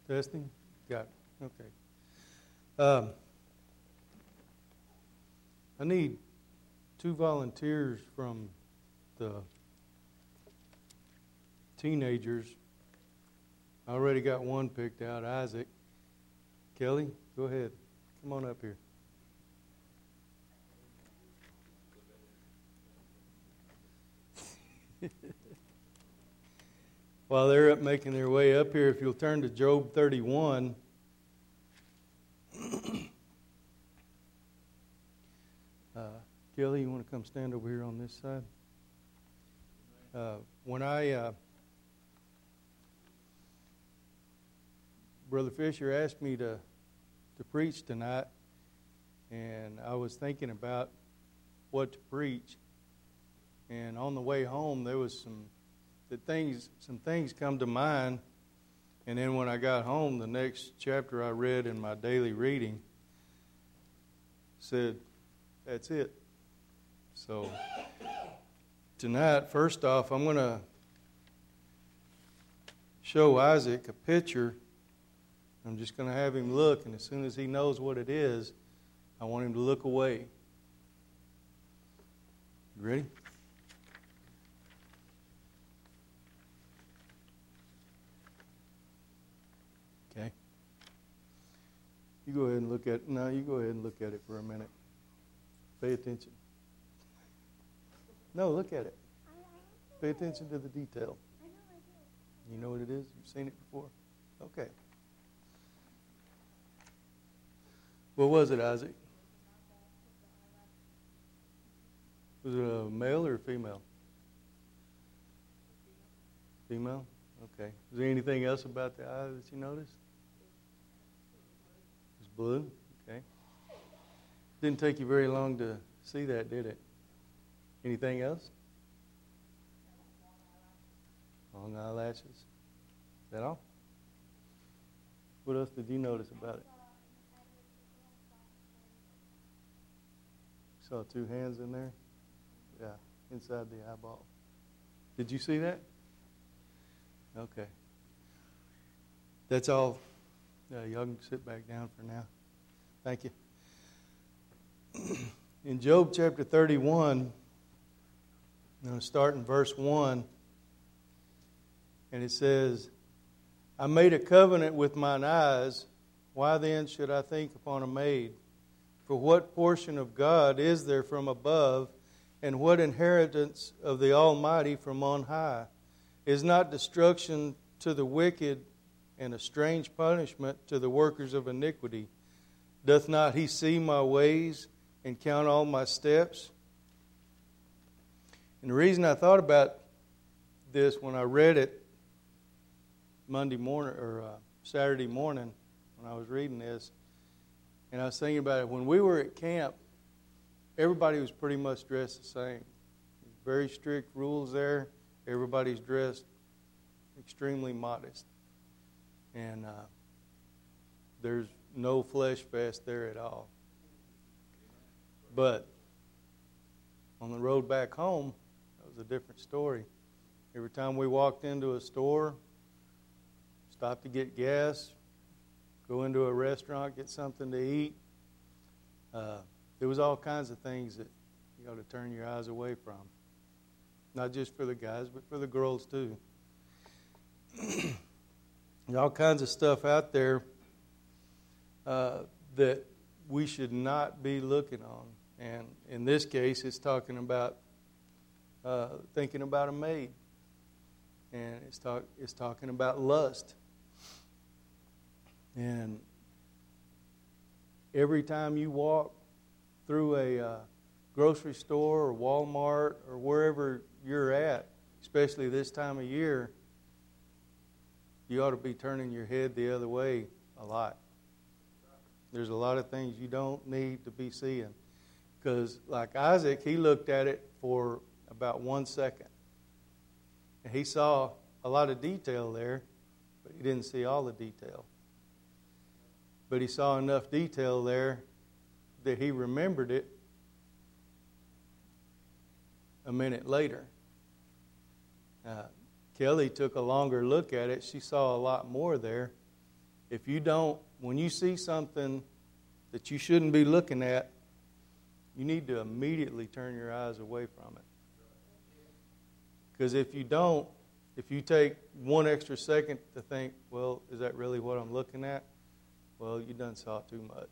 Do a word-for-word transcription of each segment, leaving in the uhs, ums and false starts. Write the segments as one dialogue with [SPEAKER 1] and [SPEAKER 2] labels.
[SPEAKER 1] Testing? Got it. Okay. Um, I need two volunteers from the teenagers. I already got one picked out, Isaac. Kelly, go ahead. Come on up here. While they're up making their way up here, if you'll turn to Job thirty-one. uh, Kelly, you want to come stand over here on this side? Uh, when I, uh, Brother Fisher asked me to, to preach tonight, and I was thinking about what to preach. And on the way home, there was some the things, some things come to mind. And then when I got home, the next chapter I read in my daily reading said, "That's it." So tonight, first off, I'm going to show Isaac a picture. I'm just going to have him look, and as soon as he knows what it is, I want him to look away. You ready? Okay. You go ahead and look at no, you go ahead and look at it for a minute. Pay attention. No, look at it. Pay attention to the detail. You know what it is? You've seen it before? Okay. What was it, Isaac? Was it a male or a female? Female? Okay. Was there anything else about the eye that you noticed? It was blue? Okay. Didn't take you very long to see that, did it? Anything else? Long eyelashes. Is that all? What else did you notice about it? Saw two hands in there? Yeah, inside the eyeball. Did you see that? Okay. That's all. Uh, y'all can sit back down for now. Thank you. In Job chapter thirty-one, I'm going to start in verse one. And it says, "I made a covenant with mine eyes. Why then should I think upon a maid? For what portion of God is there from above, and what inheritance of the Almighty from on high? Is not destruction to the wicked, and a strange punishment to the workers of iniquity? Doth not He see my ways, and count all my steps?" And the reason I thought about this when I read it Monday morning or uh, Saturday morning when I was reading this, and I was thinking about it, when we were at camp, everybody was pretty much dressed the same. Very strict rules there. Everybody's dressed extremely modest. And uh, there's no flesh fest there at all. But on the road back home, that was a different story. Every time we walked into a store, stopped to get gas, go into a restaurant, get something to eat, uh, there was all kinds of things that you got to turn your eyes away from. Not just for the guys, but for the girls too. There's all kinds of stuff out there uh, that we should not be looking on. And in this case, it's talking about uh, thinking about a maid. And it's, talk, it's talking about lust. And every time you walk through a uh, grocery store or Walmart or wherever you're at, especially this time of year, you ought to be turning your head the other way a lot. There's a lot of things you don't need to be seeing. Because like Isaac, he looked at it for about one second. And he saw a lot of detail there, but he didn't see all the detail. But he saw enough detail there that he remembered it a minute later. Uh, Kelly took a longer look at it. She saw a lot more there. if you don't, when you see something that you shouldn't be looking at, you need to immediately turn your eyes away from it. Because if you don't, if you take one extra second to think, well, is that really what I'm looking at? Well, you done saw too much.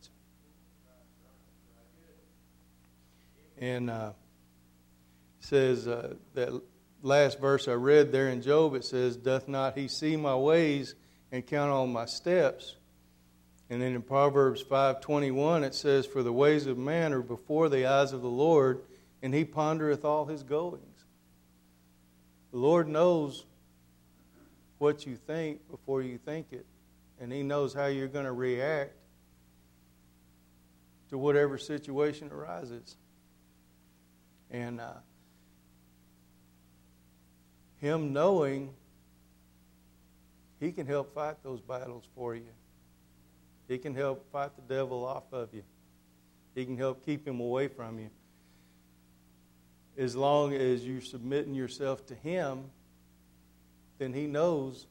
[SPEAKER 1] And uh, it says, uh, that last verse I read there in Job, it says, doth not he see my ways and count all my steps? And then in Proverbs five twenty-one, it says, for the ways of man are before the eyes of the Lord, and he pondereth all his goings. The Lord knows what you think before you think it, and he knows how you're going to react to whatever situation arises. And uh, him knowing, he can help fight those battles for you. He can help fight the devil off of you. He can help keep him away from you. As long as you're submitting yourself to him, then he knows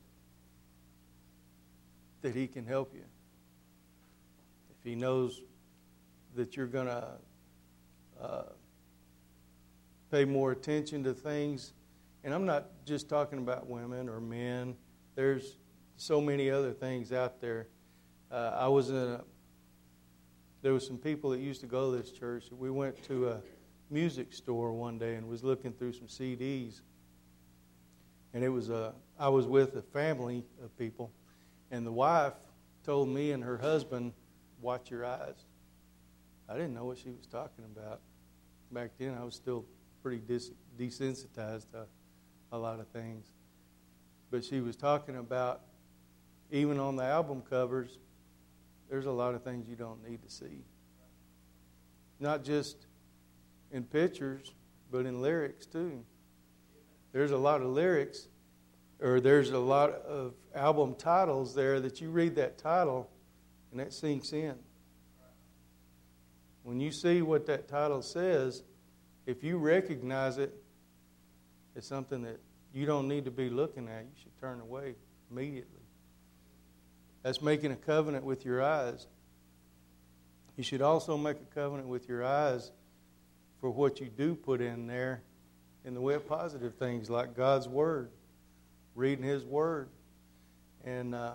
[SPEAKER 1] that he can help you. If he knows that you're going to uh, pay more attention to things, and I'm not just talking about women or men. There's so many other things out there. Uh, I was in a, there was some people that used to go to this church. We went to a music store one day and was looking through some C Ds. And it was a, I was with a family of people, and the wife told me and her husband, watch your eyes. I didn't know what she was talking about. Back then, I was still pretty dis- desensitized to a lot of things. But she was talking about, even on the album covers, there's a lot of things you don't need to see. Not just in pictures, but in lyrics too. There's a lot of lyrics, or there's a lot of album titles there that you read that title and that sinks in. When you see what that title says, if you recognize it as something that you don't need to be looking at, you should turn away immediately. That's making a covenant with your eyes. You should also make a covenant with your eyes for what you do put in there in the way of positive things like God's Word, reading His Word, and uh,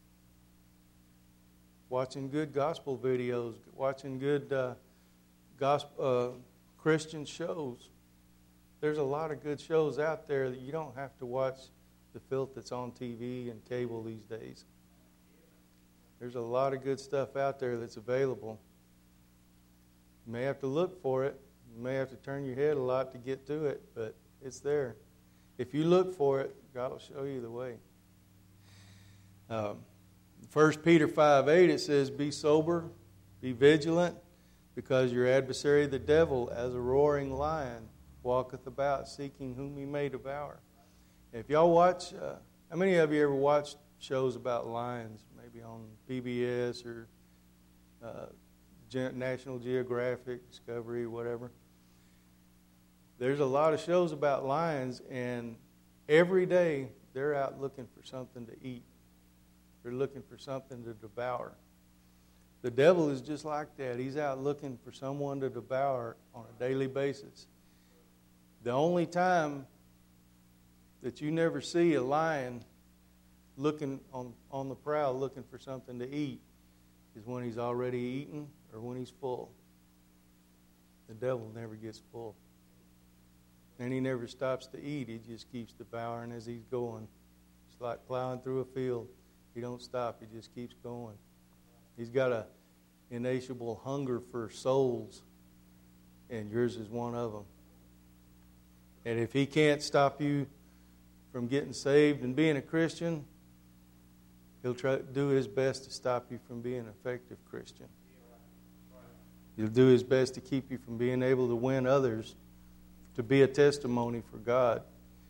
[SPEAKER 1] watching good gospel videos, watching good uh, gospel, uh, Christian shows. There's a lot of good shows out there that you don't have to watch the filth that's on T V and cable these days. There's a lot of good stuff out there that's available. You may have to look for it. You may have to turn your head a lot to get to it, but it's there. If you look for it, God will show you the way. Um, First Peter five eight, it says, be sober, be vigilant, because your adversary the devil, as a roaring lion, walketh about, seeking whom he may devour. If y'all watch, uh, how many of you ever watched shows about lions, maybe on P B S or uh, National Geographic, Discovery, whatever? There's a lot of shows about lions, and every day they're out looking for something to eat. They're looking for something to devour. The devil is just like that. He's out looking for someone to devour on a daily basis. The only time that you never see a lion looking on, on the prowl looking for something to eat is when he's already eaten or when he's full. The devil never gets full. And he never stops to eat. He just keeps devouring as he's going. It's like plowing through a field. He don't stop. He just keeps going. He's got an insatiable hunger for souls, and yours is one of them. And if he can't stop you from getting saved and being a Christian, he'll try to do his best to stop you from being an effective Christian. He'll do his best to keep you from being able to win others to be a testimony for God.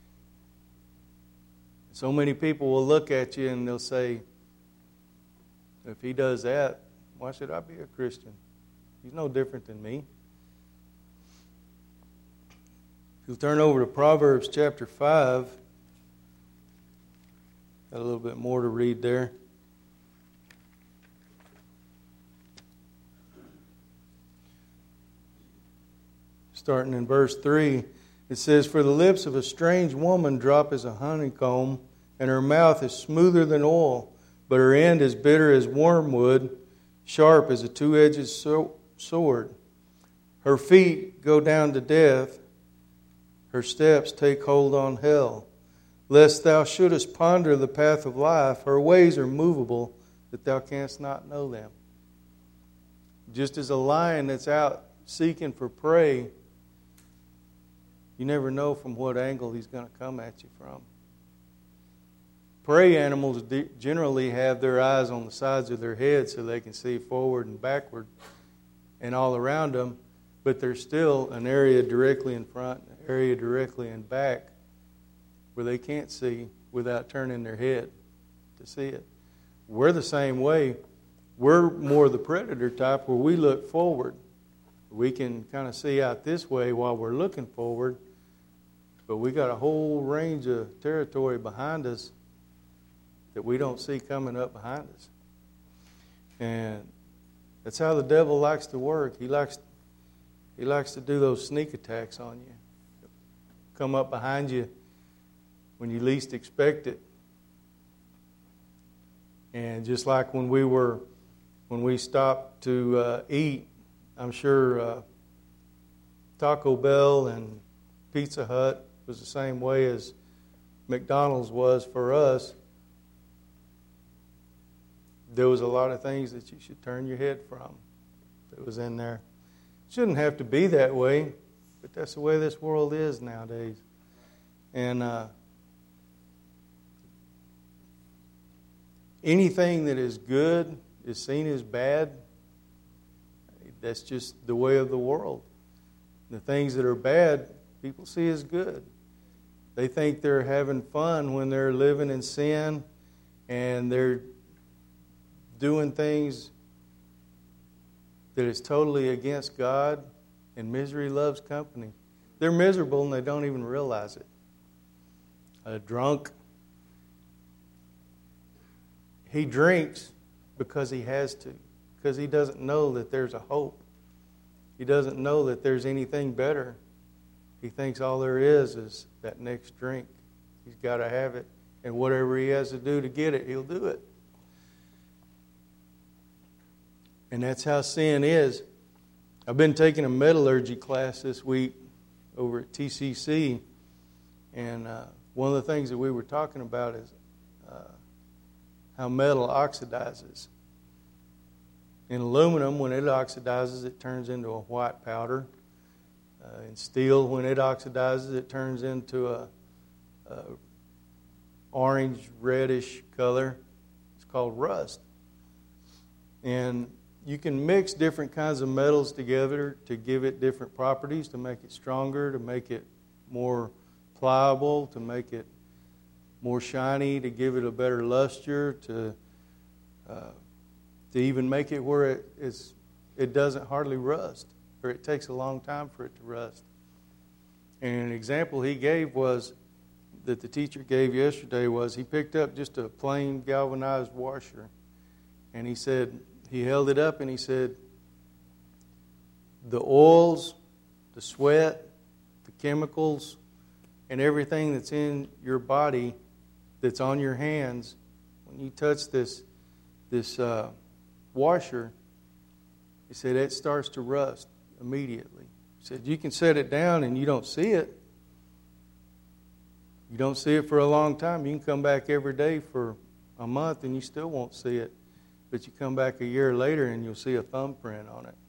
[SPEAKER 1] So many people will look at you and they'll say, if he does that, why should I be a Christian? He's no different than me. If you'll turn over to Proverbs chapter five, got a little bit more to read there. starting in verse three. It says, "For the lips of a strange woman drop as a honeycomb, and her mouth is smoother than oil, but her end is bitter as wormwood, sharp as a two-edged sword. Her feet go down to death, her steps take hold on hell. Lest thou shouldest ponder the path of life, her ways are movable, that thou canst not know them." Just as a lion that's out seeking for prey, you never know from what angle he's going to come at you from. Prey animals generally have their eyes on the sides of their head so they can see forward and backward and all around them, but there's still an area directly in front, an area directly in back where they can't see without turning their head to see it. We're the same way. We're more the predator type where we look forward. We can kind of see out this way while we're looking forward, but we got a whole range of territory behind us that we don't see coming up behind us. And that's how the devil likes to work. He likes he likes to do those sneak attacks on you. Come up behind you when you least expect it. And just like when we were when we stopped to uh, eat, I'm sure uh, Taco Bell and Pizza Hut was the same way as McDonald's was for us. There was a lot of things that you should turn your head from that was in there. Shouldn't have to be that way, but that's the way this world is nowadays. And uh, anything that is good is seen as bad. That's just the way of the world. The things that are bad, people see as good. They think they're having fun when they're living in sin and they're doing things that is totally against God, and misery loves company. They're miserable and they don't even realize it. A drunk, he drinks because he has to, because he doesn't know that there's a hope. He doesn't know that there's anything better. He thinks all there is is that next drink. He's got to have it, and whatever he has to do to get it, he'll do it. And that's how sin is. I've been taking a metallurgy class this week over at T C C, and uh, one of the things that we were talking about is uh, how metal oxidizes. In aluminum, when it oxidizes, it turns into a white powder. Uh, in steel, when it oxidizes, it turns into a, a orange, reddish color. It's called rust. And you can mix different kinds of metals together to give it different properties, to make it stronger, to make it more pliable, to make it more shiny, to give it a better luster, to uh, to even make it where it is it doesn't hardly rust, or it takes a long time for it to rust. And an example he gave was that the teacher gave yesterday was he picked up just a plain galvanized washer, and he said he held it up and he said, the oils, the sweat, the chemicals, and everything that's in your body, that's on your hands, when you touch this this uh, washer, he said it starts to rust immediately. He said you can set it down and you don't see it. You don't see it for a long time. You can come back every day for a month and you still won't see it. But you come back a year later and you'll see a thumbprint on it.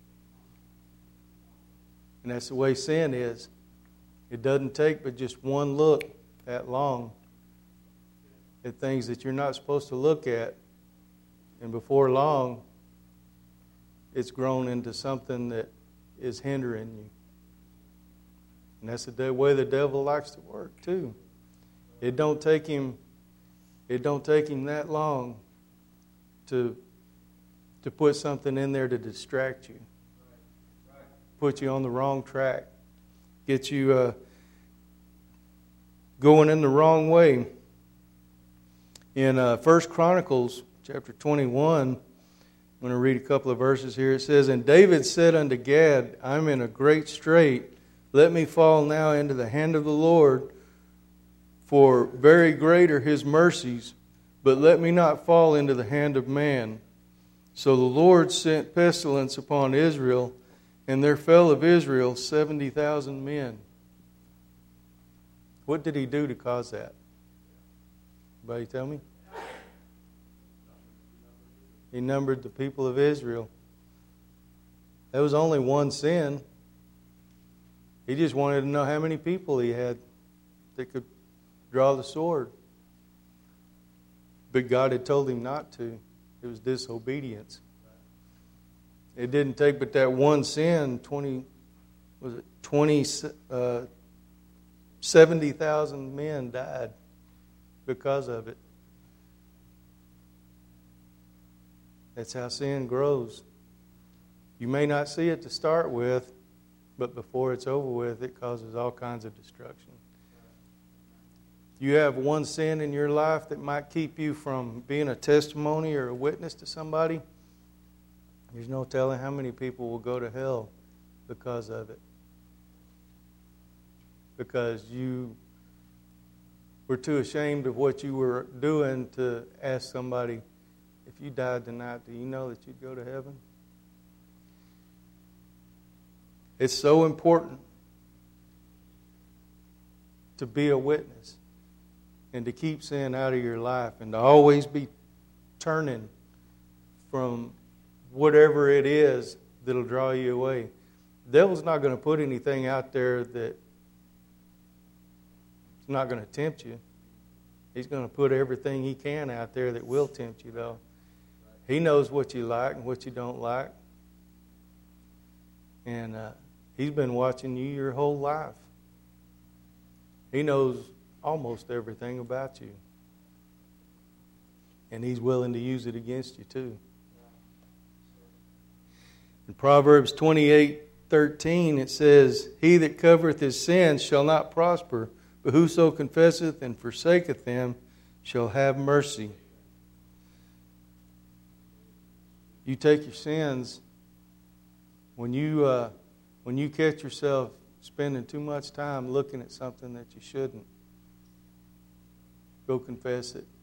[SPEAKER 1] And that's the way sin is. It doesn't take but just one look that long at things that you're not supposed to look at. And before long, it's grown into something that is hindering you. And that's the way the devil likes to work too. It don't take him, it don't take him that long to to put something in there to distract you, put you on the wrong track, get you uh, going in the wrong way. In uh, First Chronicles chapter twenty-one, I'm going to read a couple of verses here. It says, "And David said unto Gad, I'm in a great strait. Let me fall now into the hand of the Lord, for very great are his mercies, but let me not fall into the hand of man. So the Lord sent pestilence upon Israel, and there fell of Israel seventy thousand men." What did he do to cause that? Anybody tell me? He numbered the people of Israel. There was only one sin. He just wanted to know how many people he had that could draw the sword. But God had told him not to. It was disobedience. It didn't take but that one sin, twenty, was it twenty, uh, seventy thousand men died because of it. That's how sin grows. You may not see it to start with, but before it's over with, it causes all kinds of destruction. You have one sin in your life that might keep you from being a testimony or a witness to somebody. There's no telling how many people will go to hell because of it. Because you were too ashamed of what you were doing to ask somebody, if you died tonight, do you know that you'd go to heaven? It's so important to be a witness and to keep sin out of your life and to always be turning from whatever it is that'll draw you away. The devil's not going to put anything out there that's not going to tempt you. He's going to put everything he can out there that will tempt you, though. He knows what you like and what you don't like. And uh, he's been watching you your whole life. He knows almost everything about you. And he's willing to use it against you, too. In Proverbs twenty-eight thirteen, it says, "He that covereth his sins shall not prosper, but whoso confesseth and forsaketh them shall have mercy." You take your sins, when you uh, when you catch yourself spending too much time looking at something that you shouldn't, go confess it.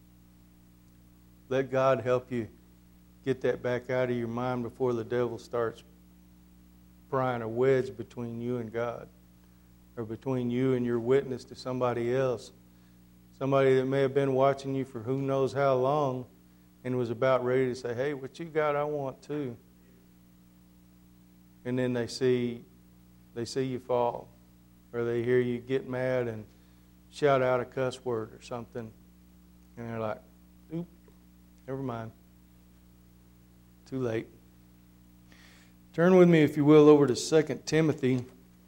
[SPEAKER 1] Let God help you get that back out of your mind before the devil starts prying a wedge between you and God, or between you and your witness to somebody else. Somebody that may have been watching you for who knows how long and was about ready to say, "Hey, what you got, I want too." And then they see they see you fall, or they hear you get mad and shout out a cuss word or something, and they're like, "Oop, never mind. Too late." Turn with me, if you will, over to Second Timothy.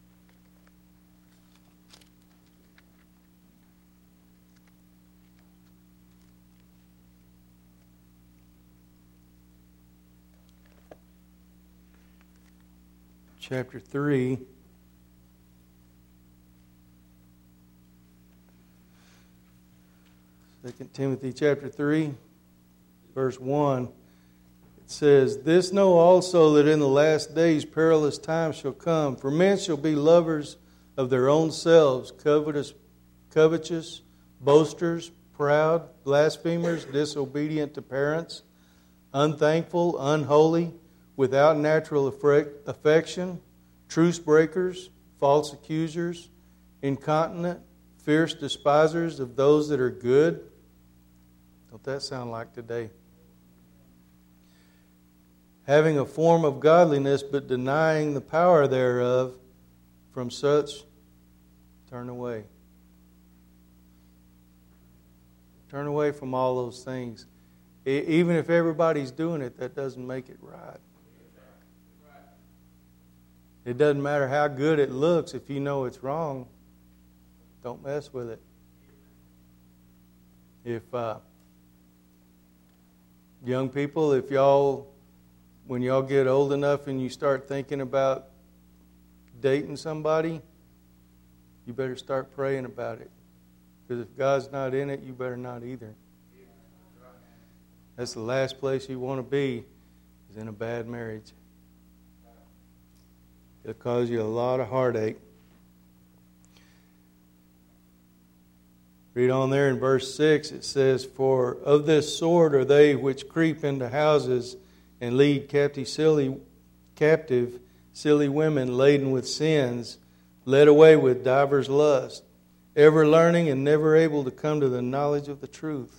[SPEAKER 1] Chapter three. Second Timothy chapter three, verse one. It says, "This know also that in the last days perilous times shall come, for men shall be lovers of their own selves, covetous, covetous, boasters, proud, blasphemers, disobedient to parents, unthankful, unholy, without natural affection, truce breakers, false accusers, incontinent, fierce despisers of those that are good." Don't that sound like today? "Having a form of godliness, but denying the power thereof, from such turn away." Turn away from all those things. Even if everybody's doing it, that doesn't make it right. It doesn't matter how good it looks. If you know it's wrong, don't mess with it. If uh, young people, if y'all, when y'all get old enough and you start thinking about dating somebody, you better start praying about it. Because if God's not in it, you better not either. That's the last place you want to be. is in a bad marriage. It'll cause you a lot of heartache. Read on there in verse six, it says, "For of this sort are they which creep into houses and lead captive silly, captive silly women laden with sins, led away with divers lusts, ever learning and never able to come to the knowledge of the truth."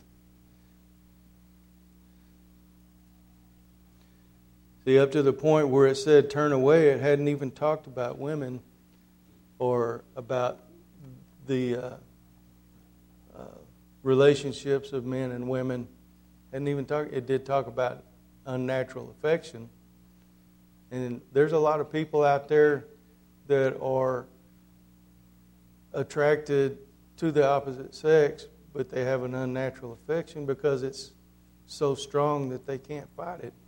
[SPEAKER 1] See, up to the point where it said turn away, it hadn't even talked about women or about the uh, uh, relationships of men and women. It hadn't even talk, it did talk about unnatural affection. And there's a lot of people out there that are attracted to the opposite sex, but they have an unnatural affection because it's so strong that they can't fight it.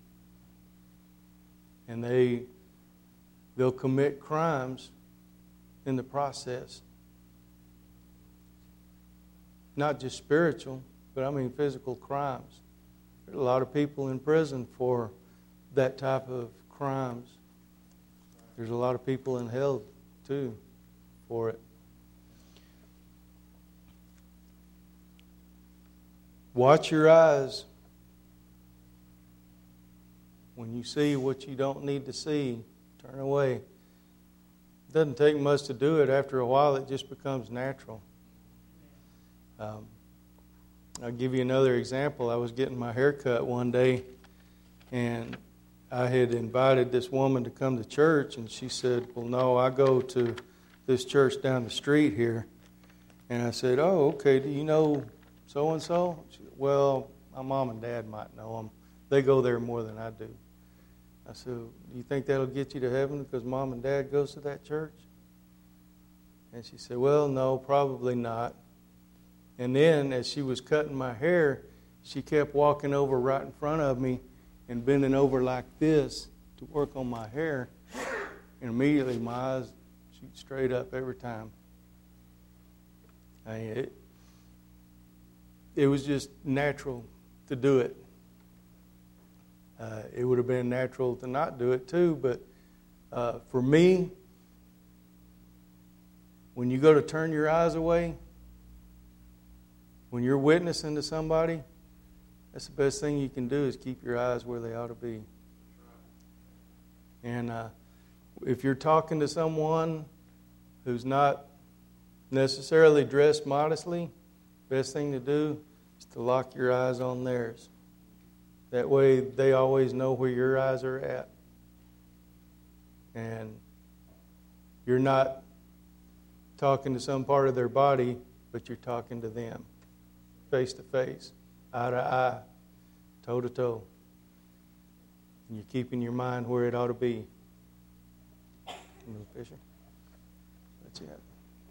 [SPEAKER 1] And they, they'll commit crimes in the process. Not just spiritual, but I mean physical crimes. There's a lot of people in prison for that type of crimes. There's a lot of people in hell, too, for it. Watch your eyes. When you see what you don't need to see, turn away. It doesn't take much to do it. After a while, it just becomes natural. Um, I'll give you another example. I was getting my hair cut one day, and I had invited this woman to come to church, and she said, "Well, no, I go to this church down the street here." And I said, "Oh, okay, do you know so-and-so?" She said, "Well, my mom and dad might know them. They go there more than I do." I said, "Do you think that'll get you to heaven because mom and dad goes to that church?" And she said, "Well, no, probably not." And then as she was cutting my hair, she kept walking over right in front of me and bending over like this to work on my hair. And immediately my eyes shoot straight up every time. I mean, it, it was just natural to do it. Uh, it would have been natural to not do it too, but uh, for me, when you go to turn your eyes away, when you're witnessing to somebody, that's the best thing you can do is keep your eyes where they ought to be. And uh, if you're talking to someone who's not necessarily dressed modestly, best thing to do is to lock your eyes on theirs. That way they always know where your eyes are at. And you're not talking to some part of their body, but you're talking to them face to face, eye to eye, toe to toe. And you're keeping your mind where it ought to be. Move, Fisher. That's it.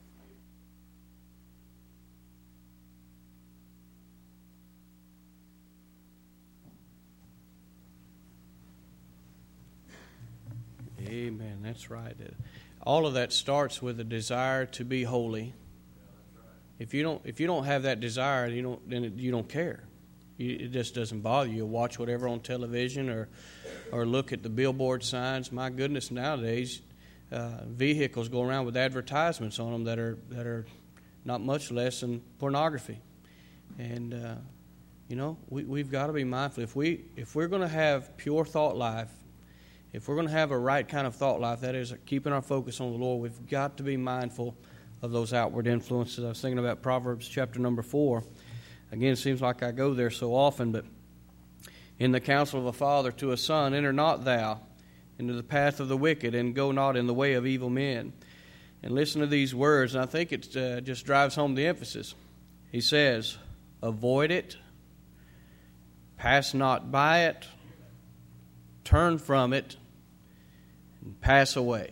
[SPEAKER 2] Amen. That's right. All of that starts with a desire to be holy. If you don't, if you don't have that desire, you don't, then it, you don't care. You, it just doesn't bother you. You'll watch whatever on television or, or look at the billboard signs. My goodness, nowadays, uh, vehicles go around with advertisements on them that are that are not much less than pornography. And uh, you know, we we've got to be mindful. If we if we're going to have pure thought life, if we're going to have a right kind of thought life, that is keeping our focus on the Lord, we've got to be mindful of those outward influences. I was thinking about Proverbs chapter number four. Again, it seems like I go there so often, but in the counsel of a father to a son, enter not thou into the path of the wicked, and go not in the way of evil men. And listen to these words, and I think it uh, just drives home the emphasis. He says, avoid it, pass not by it, turn from it, and pass away.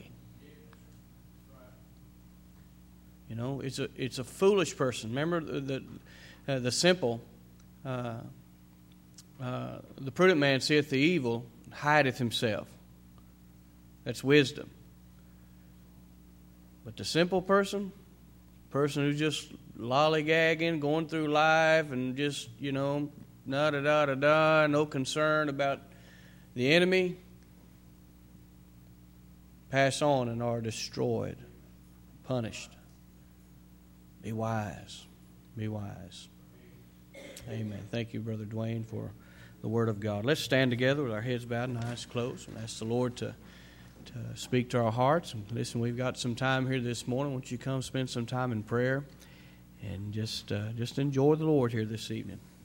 [SPEAKER 2] You know, it's a it's a foolish person. Remember the the, uh, the simple, uh, uh, the prudent man seeth the evil, and hideth himself. That's wisdom. But the simple person, person who's just lollygagging, going through life, and just, you know, da da da da da, no concern about, the enemy pass on and are destroyed, punished. Be wise. Be wise. Amen. Thank you, Brother Dwayne, for the Word of God. Let's stand together with our heads bowed and eyes closed and ask the Lord to, to speak to our hearts. And listen, we've got some time here this morning. Won't you come spend some time in prayer and just uh, just enjoy the Lord here this evening.